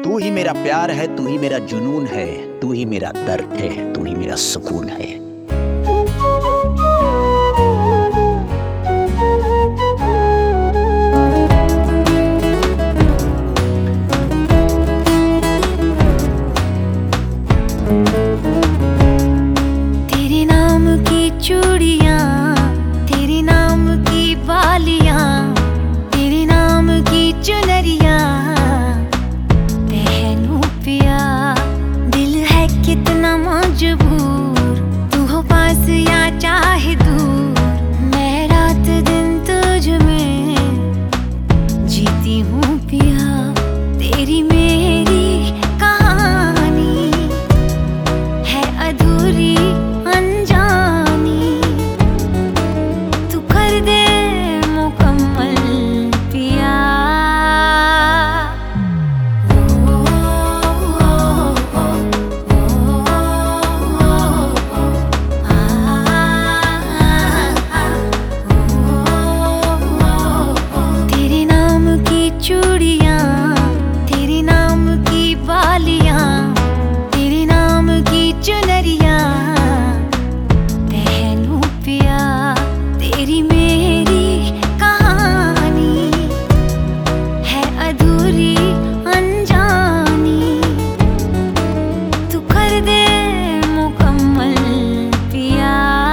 तू ही मेरा प्यार है, तू ही मेरा जुनून है, तू ही मेरा दर्द है, तू ही मेरा सुकून है। तेरे नाम की चूड़ियां, तेरे नाम की बालियां, तेरे नाम की चुनरियां पहनूं पिया। दिल है कितना मजबूर, तू हो पास या चाहे दूर, मैं रात दिन तुझ में जीती हूँ पिया। तेरी मेरी कहानी है अधूरी अनजानी, तू कर दे मुकम्मल पिया। तेरे नाम की चूड़ियां, तेरे नाम की बालियां, तेरे नाम की चुनरियां पहनूं पिया। तेरी मेरी कहानी है अधूरी अनजानी, तू कर दे मुकम्मल पिया।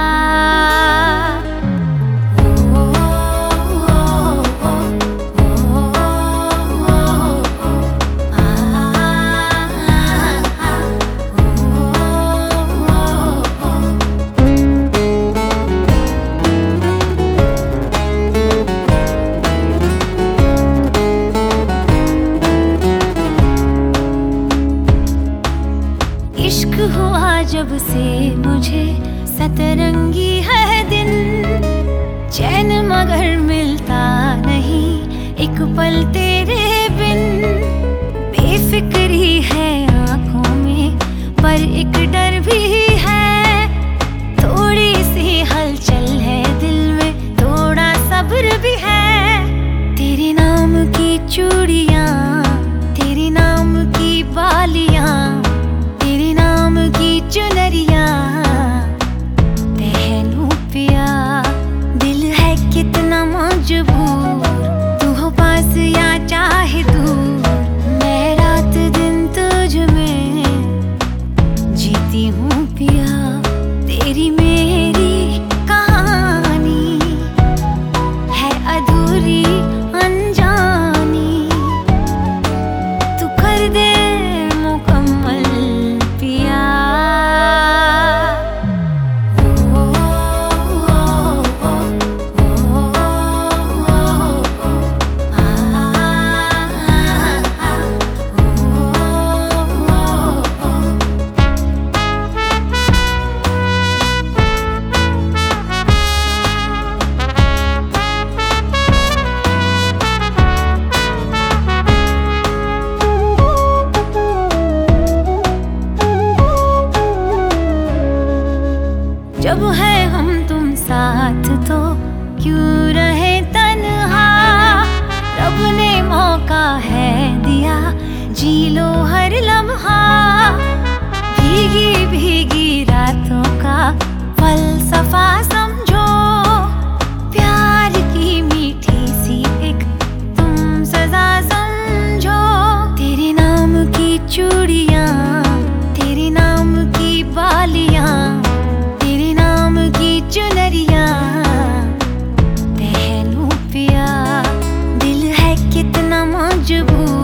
इश्क हुआ जब से मुझे सतरंगी है दिन, चैन मगर मिलता नहीं एक पल तेरे बिन। बेफिक्री है आंखों में पर एक डर भी है, थोड़ी सी हलचल है दिल में, थोड़ा सब्र भी है। तेरे नाम की चूड़ियां, तेरे नाम की बालियां, तेरे नाम की चुनरियां पहनूं पिया। दिल है कितना मजबूर, तू हो पास या चाहे दूर, मैं रात दिन तुझ में जीती हूँ पिया। तेरी मेरी कहानी है अधूरी अनजानी, तू कर दे मुकम्मल पिया। जब है हम तुम साथ तो क्यों रहे तन्हा, रब ने मौका है दिया, जी लो हर लम्हा। भीगी भीगी रातों का फलसफा समझो, प्यार की मीठी सी एक तुम सजा समझो। तेरे नाम की चूड़ियां, तेरे नाम की बालियां, तेरे नाम की चुनरियां पहनूं पिया। दिल है कितना मजबूर,